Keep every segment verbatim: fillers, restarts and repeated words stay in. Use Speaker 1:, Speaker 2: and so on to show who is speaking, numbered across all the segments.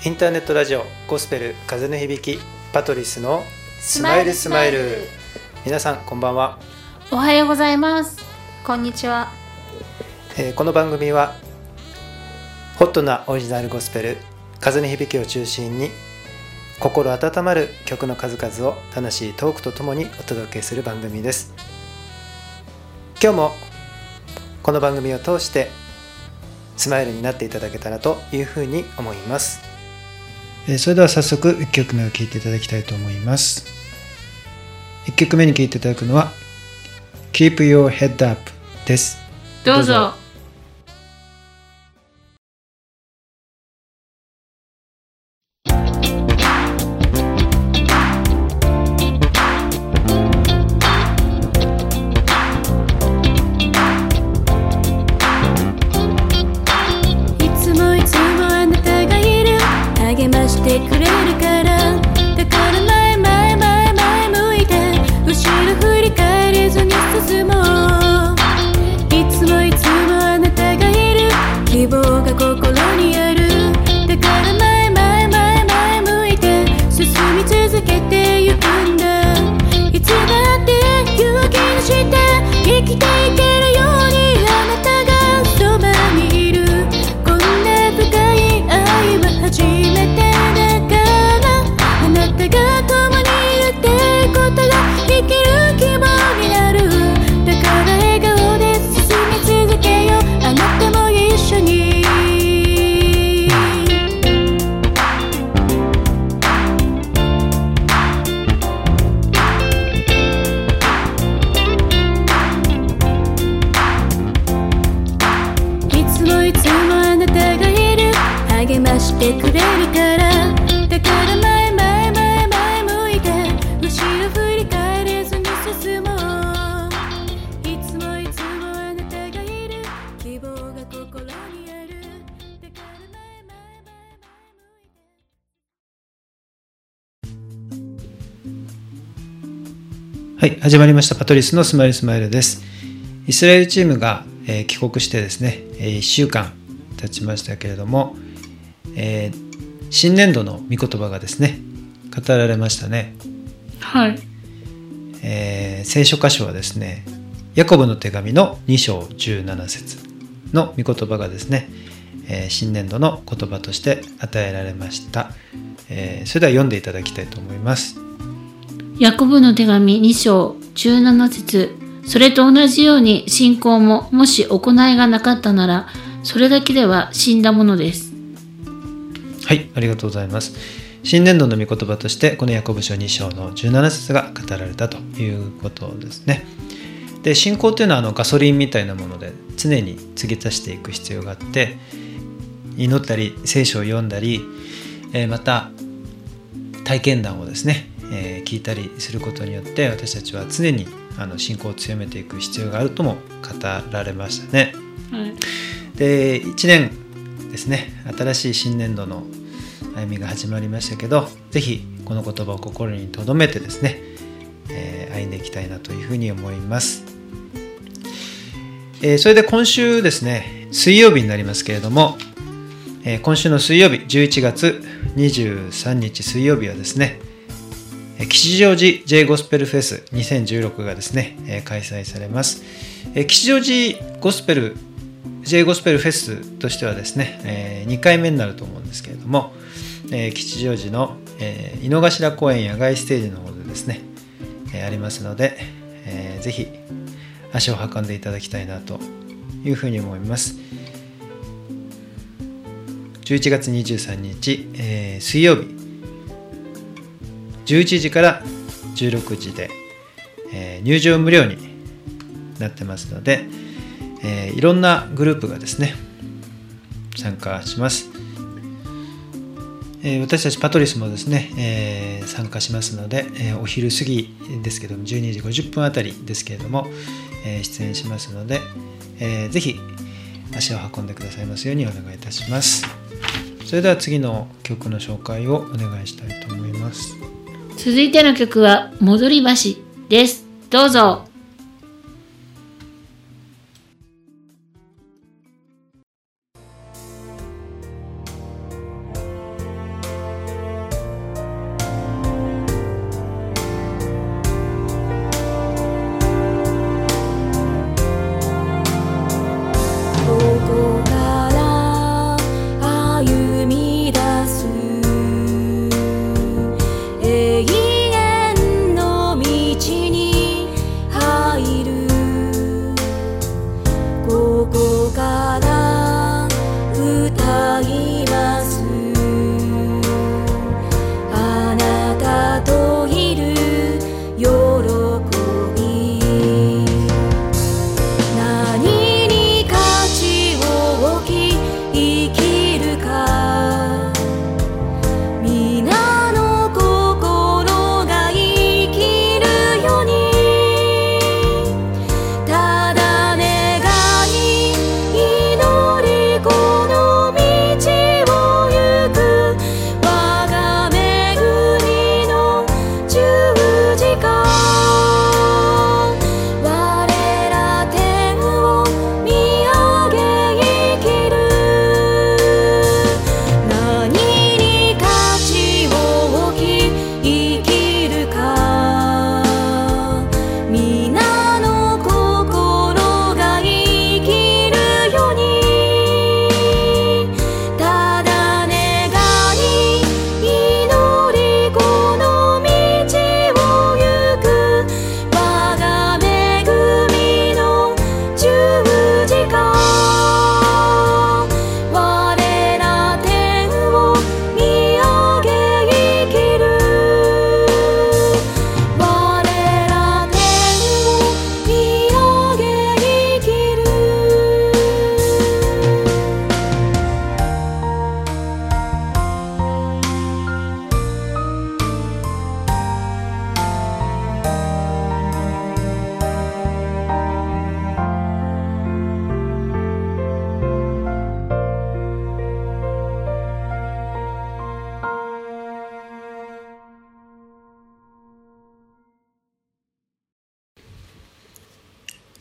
Speaker 1: インターネットラジオゴスペル風の響きパトリスのスマイルスマイル。皆さんこんばんは。
Speaker 2: おはようございます。こんにちは。
Speaker 1: えー、この番組はホットなオリジナルゴスペル風の響きを中心に心温まる曲の数々を楽しいトークとともにお届けする番組です。今日もこの番組を通してスマイルになっていただけたらというふうに思います。えー、それでは早速いっきょくめを聴いていただきたいと思います。いっきょくめに聴いていただくのは Keep Your Head Up です。
Speaker 2: どうぞ。
Speaker 3: してくれるからだから前前前前向いて後ろ振り返れずに進もう。いつもいつもあなたがいる希望が心にある。だから前前前前向いて進み続けてゆくんだ。いつだって勇気にして生きていけるようにあなたがそばにいる。こんな深い愛は初めて励ましてくれるからだから前前前前向いて後ろ振り返れずに進もう。いつもいつもあなたがいる希望が心にある。だから前前前
Speaker 1: 前はい、始まりましたパトリスのスマイルスマイルです。イスラエルチームが、えー、帰国してですね、えー、いっしゅうかん経ちましたけれども、えー、新年度の御言葉がですね語られましたね。
Speaker 2: はい、
Speaker 1: えー、聖書箇所はですねヤコブの手紙のに章じゅうなな節の御言葉がですね、えー、新年度の言葉として与えられました。えー、それでは読んでいただきたいと思います。
Speaker 2: ヤコブの手紙に章じゅうなな節。それと同じように信仰ももし行いがなかったならそれだけでは死んだものです。
Speaker 1: はい、ありがとうございます。新年度の御言葉としてこのヤコブ書に章のじゅうなな節が語られたということですね。で、信仰というのはあのガソリンみたいなもので常に継ぎ足していく必要があって、祈ったり聖書を読んだり、えー、また体験談をですね、えー、聞いたりすることによって私たちは常にあの信仰を強めていく必要があるとも語られましたね。
Speaker 2: はい、
Speaker 1: で、いちねんですね、新しい新年度の歩みが始まりましたけど、ぜひこの言葉を心に留めてですね、えー、歩んでいきたいなというふうに思います。えー、それで今週ですね、水曜日になりますけれども、えー、今週の水曜日じゅういちがつにじゅうさんにち水曜日はですね、吉祥寺 J ゴスペルフェスにせんじゅうろくがですね、えー、開催されます。えー、吉祥寺ゴスペルJ ゴスペルフェスとしてはですね、えー、にかいめになると思うんですけれども、えー、吉祥寺の、えー、井の頭公園野外ステージの方でですね、えー、ありますので、えー、ぜひ足を運んでいただきたいなというふうに思います。じゅういちがつにじゅうさんにち、えー、水曜日じゅういちじからじゅうろくじで、えー、入場無料になってますので、えー、いろんなグループがですね参加します。えー、私たちパトリスもですね、えー、参加しますので、えー、お昼過ぎですけどもじゅうにじごじゅっぷんあたりですけれども、えー、出演しますので、えー、ぜひ足を運んでくださいますようにお願いいたします。それでは次の曲の紹介をお願いしたいと思います。
Speaker 2: 続いての曲は戻り橋です。どうぞ。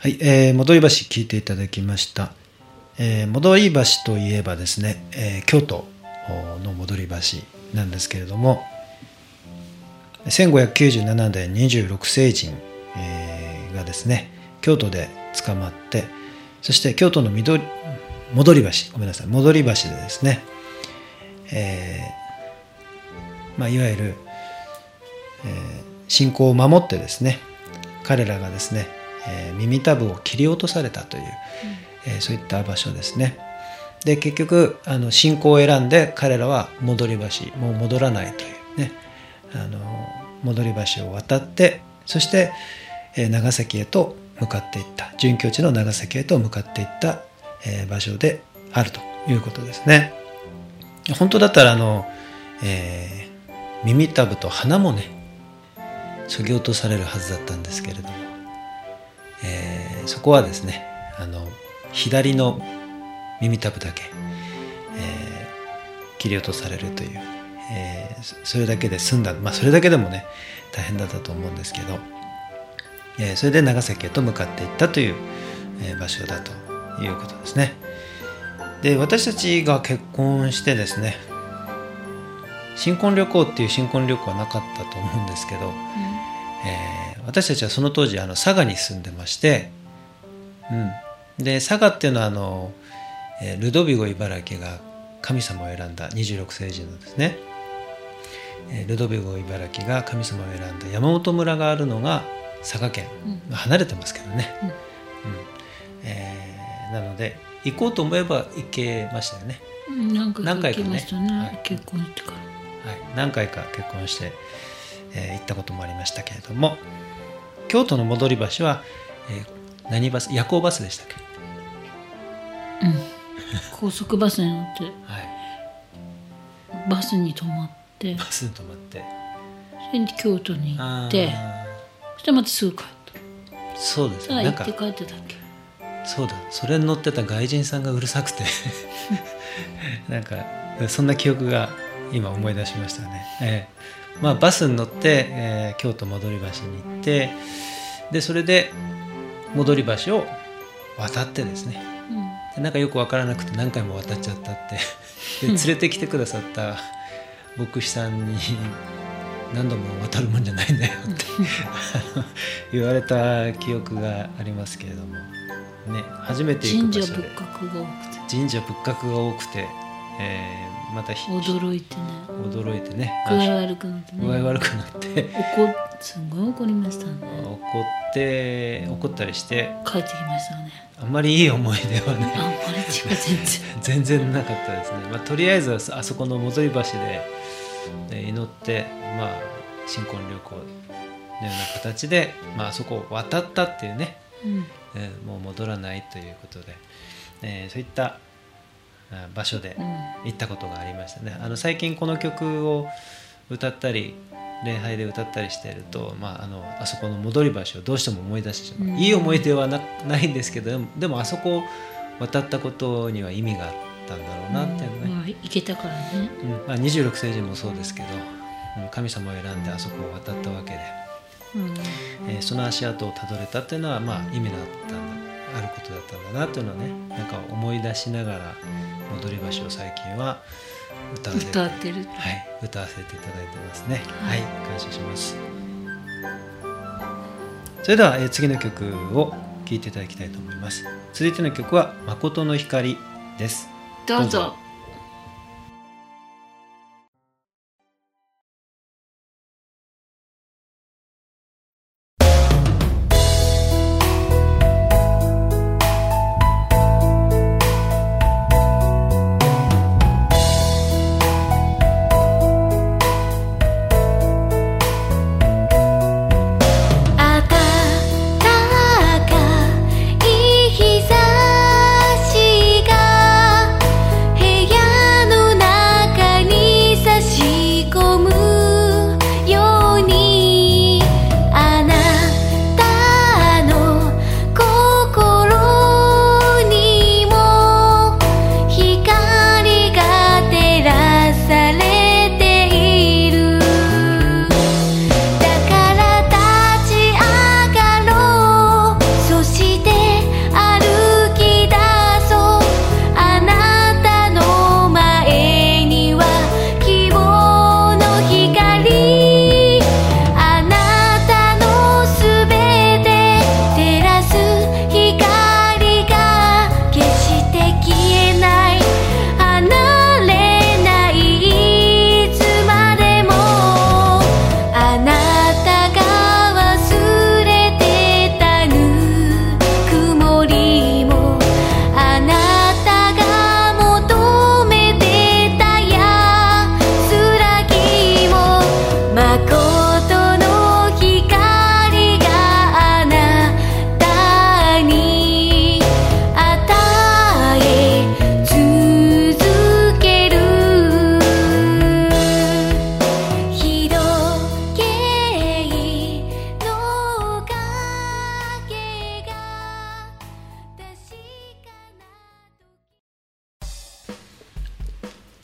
Speaker 1: はい、えー、戻り橋聞いていただきました。えー、戻り橋といえばですね、えー、京都の戻り橋なんですけれども、せんごひゃくきゅうじゅうななねんにじゅうろくせいじん、えー、がですね京都で捕まって、そして京都の緑戻り橋ごめんなさい戻り橋でですね、えーまあ、いわゆる、えー、信仰を守ってですね彼らがですね、えー、耳たぶを切り落とされたという、うんえー、そういった場所ですね。で結局あの信仰を選んで彼らは戻り橋もう戻らないというねあの戻り橋を渡って、そして、えー、長崎へと向かっていった殉教地の長崎へと向かっていった、えー、場所であるということですね。本当だったらあの、えー、耳たぶと鼻もねそぎ落とされるはずだったんですけれども、えー、そこはですねあの左の耳たぶだけ、えー、切り落とされるという、えー、それだけで済んだ、まあそれだけでもね大変だったと思うんですけど、えー、それで長崎へと向かっていったという、えー、場所だということですね。で私たちが結婚してですね新婚旅行っていう新婚旅行はなかったと思うんですけど、うんえー、私たちはその当時あの佐賀に住んでまして、うん、で佐賀っていうのはあのルドビゴ茨城が神様を選んだにじゅうろくせいじんのですねルドビゴ茨城が神様を選んだ山本村があるのが佐賀県、うん、離れてますけどね、うんうんえー、なので行こうと思えば行けましたよね。
Speaker 2: 何回か行きましたね、はい、結婚してから、
Speaker 1: はい、何回か結婚して、えー、行ったこともありましたけれども、京都の戻り橋は、えー、何バス夜行バスでしたっけ？
Speaker 2: うん高速バスに乗って、はい、バスに泊まって
Speaker 1: バスに泊まって
Speaker 2: それで京都に行ってそしてまたすぐ帰った。
Speaker 1: そうですね。
Speaker 2: 行って帰ってたっけ？
Speaker 1: そうだそれに乗ってた外人さんがうるさくてなんかそんな記憶が今思い出しましたね、えーまあ、バスに乗って、えー、京都戻り橋に行ってでそれで戻り橋を渡ってですね、うん、でなんかよく分からなくて何回も渡っちゃったってで連れてきてくださった牧師さんに何度も渡るもんじゃないんだよって言われた記憶がありますけれどもね、初めて行く場所で
Speaker 2: 神社仏閣が多くて
Speaker 1: 神社仏閣が多くて、えー、また
Speaker 2: 驚いてね
Speaker 1: 驚いてね
Speaker 2: 具合悪くなってね
Speaker 1: 具合悪くなって
Speaker 2: 怒すごい怒りましたね。
Speaker 1: 怒って怒ったりして
Speaker 2: 帰ってきましたね。
Speaker 1: あんまりいい思い出はね
Speaker 2: あんまり違う全然
Speaker 1: 全然なかったですね、まあ、とりあえずはあそこの戻り橋で祈って、まあ、新婚旅行のような形で、まあ、あそこを渡ったっていうね、うんえー、もう戻らないということで、えー、そういった場所で行ったことがありましたね。あの最近この曲を歌ったり礼拝で歌ったりしていると、まあ、あのあそこの戻り橋をどうしても思い出してしまう、うん、いい思い出は な, ないんですけどでも、でもあそこを渡ったことには意味があったんだろうなっていうのね、
Speaker 2: うんまあ、行けたからね、
Speaker 1: うんまあ、にじゅうろくせいじんもそうですけど神様を選んであそこを渡ったわけで、うんえー、その足跡をたどれたっていうのは、まあ、意味のあったんだあることだったんだなっていうのをねなんか思い出しながら戻り橋を最近は歌わせて
Speaker 2: 歌ってる、
Speaker 1: はい、歌わせていただいてますね、はい、はい、感謝します。それでは、えー、次の曲を聴いていただきたいと思います。続いての曲は誠の光です。
Speaker 2: どうぞ。どうぞ。
Speaker 3: 日差しが部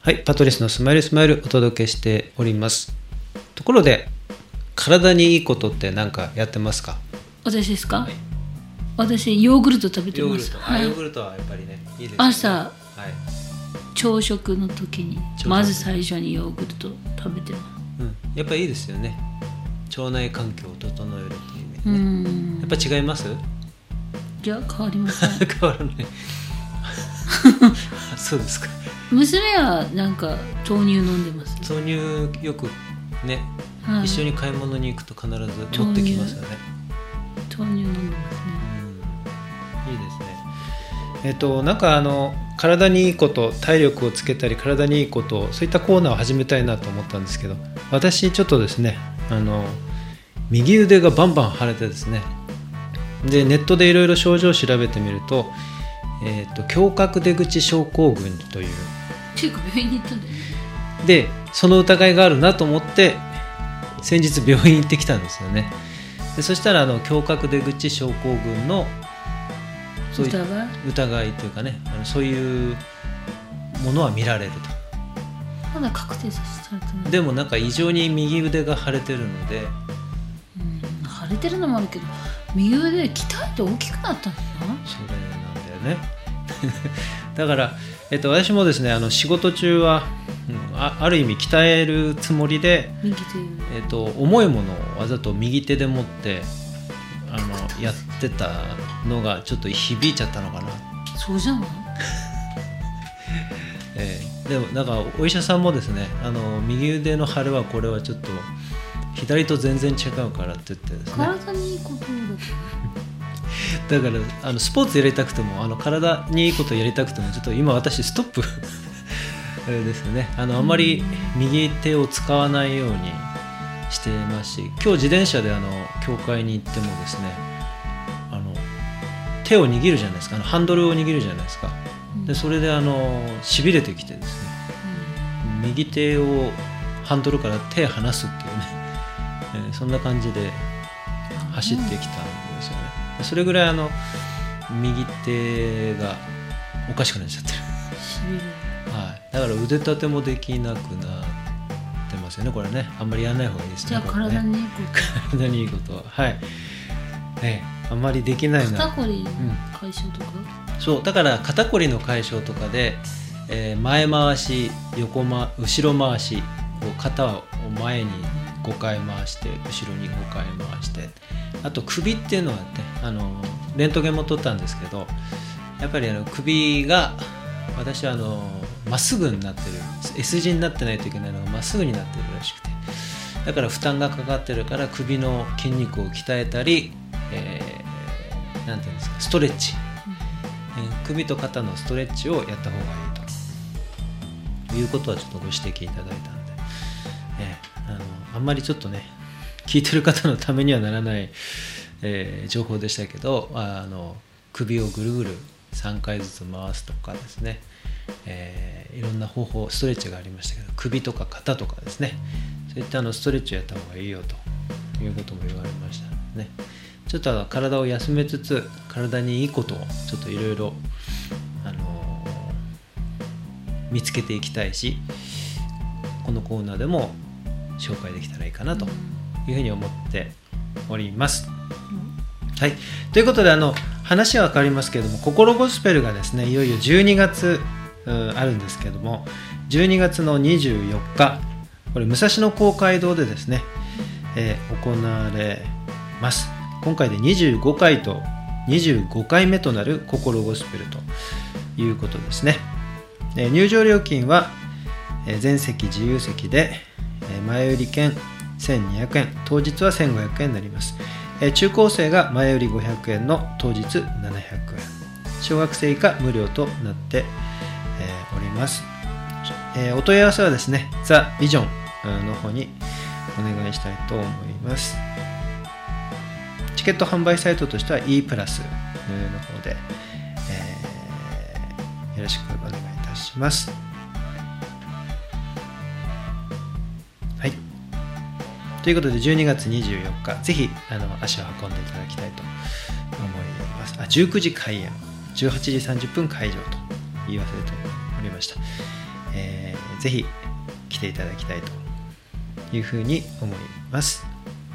Speaker 1: はい、パトリスのスマイルスマイルお届けしております。ところで、体にいいことって何かやってますか？
Speaker 2: 私ですか？
Speaker 1: はい、
Speaker 2: 私ヨーグルト食べてます。
Speaker 1: ヨーグルト、
Speaker 2: はい、
Speaker 1: あ、ヨーグルトはやっぱりね、いいですね。
Speaker 2: 朝、
Speaker 1: はい、
Speaker 2: 朝食の時にまず最初にヨーグルト食べてます。
Speaker 1: うん、やっぱりいいですよね。腸内環境を整えるっていう意味で
Speaker 2: う
Speaker 1: ね。
Speaker 2: ん、
Speaker 1: やっぱ違います？
Speaker 2: いや変わりません。
Speaker 1: 変わらないそうですか。
Speaker 2: 娘はなんか豆乳飲んでます。
Speaker 1: 豆乳よくね、
Speaker 2: はい、
Speaker 1: 一緒に買い物に行くと必ず持ってきますよね。
Speaker 2: 豆乳飲んでますね。
Speaker 1: うん、いいですね。えっとなんかあの体にいいこと、体力をつけたり体にいいこと、そういったコーナーを始めたいなと思ったんですけど、私ちょっとですね、あの右腕がバンバン腫れてですね、でネットでいろいろ症状を調べてみると、えー、と胸郭出口症候群という
Speaker 2: っていうか病院に行ったんだよね。
Speaker 1: でその疑いがあるなと思って先日病院行ってきたんですよね。でそしたらあの胸郭出口症候群のそういう
Speaker 2: 疑い
Speaker 1: 疑いというかね、あのそういうものは見られると。
Speaker 2: まだ確定されてない。
Speaker 1: でもなんか異常に右腕が腫れてるので、
Speaker 2: うん、腫れてるのもあるけど右腕鍛えて大きくなったんだな。
Speaker 1: それなんだよねだから、えっと、私もですね、あの仕事中は、うん、あ, ある意味鍛えるつもりで、
Speaker 2: 右手、
Speaker 1: えっと、重いものをわざと右手で持ってあのやってたのがちょっと響いちゃったのかな。
Speaker 2: そうじゃない
Speaker 1: えー、でもなんかお医者さんもですね、あの右腕の腫れはこれはちょっと左と全然違うからって言ってですね、
Speaker 2: 体にいいことだ
Speaker 1: だからあのスポーツやりたくても、あの体にいいことやりたくてもちょっと今私ストップですね。あのあんまり右手を使わないようにしていますし、今日自転車であの教会に行ってもですね、あの手を握るじゃないですか、あのハンドルを握るじゃないですか。でそれであのしびれてきてですね、うん、右手をハンドルから手離すっていうね、えー、そんな感じで走ってきたんですよね。それぐらいあの右手がおかしくなっちゃってる、はい、だから腕立てもできなくなってますよね。これね、あんまりやらない方がいいですね。
Speaker 2: じゃあ体にいいこと、
Speaker 1: 体にいいことは、はい、えー、あんまりできないな。
Speaker 2: 肩こりの解消とか、
Speaker 1: うん、そうだから肩こりの解消とかで、えー、前回し横、ま、後ろ回し、こう肩を前にごかい回して後ろにごかい回して、あと首っていうのはね、あのレントゲンも取ったんですけど、やっぱりあの首が私はあのまっすぐになってる S 字になってないといけないのがまっすぐになってるらしくて、だから負担がかかってるから首の筋肉を鍛えたり、えー、なんていうんですか、ストレッチ、うんえー、首と肩のストレッチをやった方がいいということはちょっとご指摘いただいたんで、えー、あのあんまりちょっとね聞いてる方のためにはならない、えー、情報でしたけど、あの首をぐるぐるさんかいずつ回すとかですね、えー、いろんな方法ストレッチがありましたけど、首とか肩とかですね、そういったあのストレッチをやった方がいいよということも言われましたね。ちょっと体を休めつつ体にいいことをちょっといろいろ見つけていきたいし、このコーナーでも紹介できたらいいかなというふうに思っております、うん、はい、ということであの話は変わりますけれども、心ゴスペルがですねいよいよじゅうにがつあるんですけれども、じゅうにがつのにじゅうよっか、これ武蔵野公会堂でですね、えー、行われます。今回でにじゅうごかいとにじゅうごかいめとなる心ゴスペルということですね。えー、入場料金は、えー、全席自由席で、えー、前売り券せんにひゃくえん、当日はせんごひゃくえんになります。えー、中高生が前売りごひゃくえんの当日ななひゃくえん、小学生以下無料となって、えー、おります。えー、お問い合わせはですね、ザ・ビジョンの方にお願いしたいと思います。チケット販売サイトとしては E プラスの方で、えー、よろしくお願いいたします。はい。ということでじゅうにがつにじゅうよっか、ぜひあの足を運んでいただきたいと思います。あ、じゅうくじ開演、じゅうはちじさんじゅっぷん会場と言い忘れておりました。 えー、ぜひ来ていただきたいというふうに思います。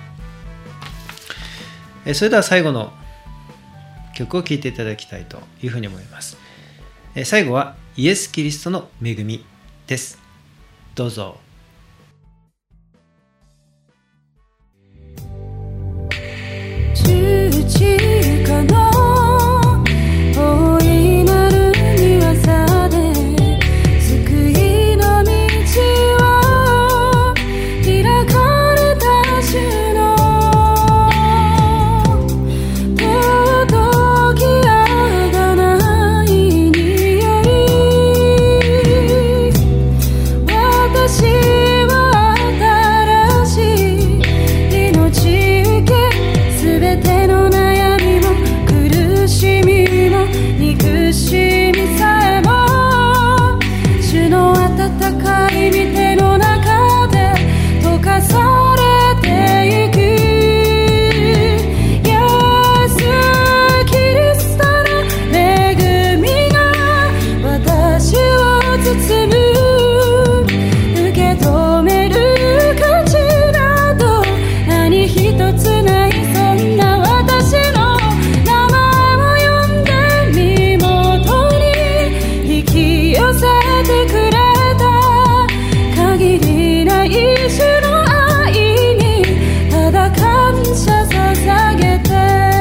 Speaker 1: えー、それでは最後の曲を聴いていただきたいというふうに思います。えー、最後はイエス・キリストの恵みです。どうぞ。
Speaker 3: 十字架の大いなる庭さで救いの道を開かれた主の尊き贖いにより私は新しい命受けすべての悩みも苦しみも憎しみさえも主の温かい御手の中で溶かされていく。イエス・キリストの恵みが私を包む。受け止める価値など何一つない。そんな私の名前を呼んで身元に引き寄せてくれた限りない主の愛にただ感謝捧げて。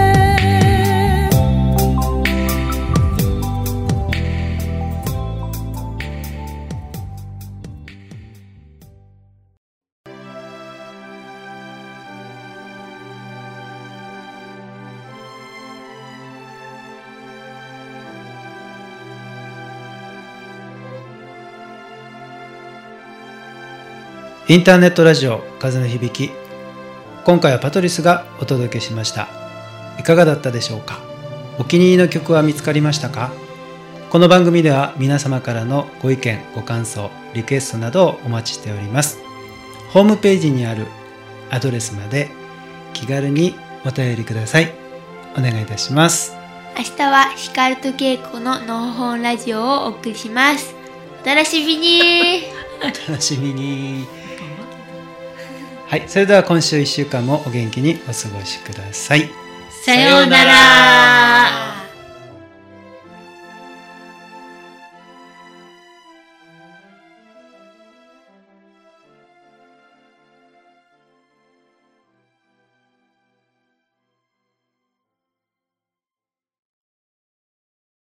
Speaker 1: インターネットラジオ風の響き、今回はパトリスがお届けしました。いかがだったでしょうか。お気に入りの曲は見つかりましたか。この番組では皆様からのご意見ご感想リクエストなどをお待ちしております。ホームページにあるアドレスまで気軽にお便りください。お願いいたします。
Speaker 4: 明日はヒカルとケイコののほほんラジオをお送りします。お楽しみに
Speaker 1: お楽しみに。はい、それでは今週いっしゅうかんもお元気にお過ごしください。
Speaker 2: さようなら。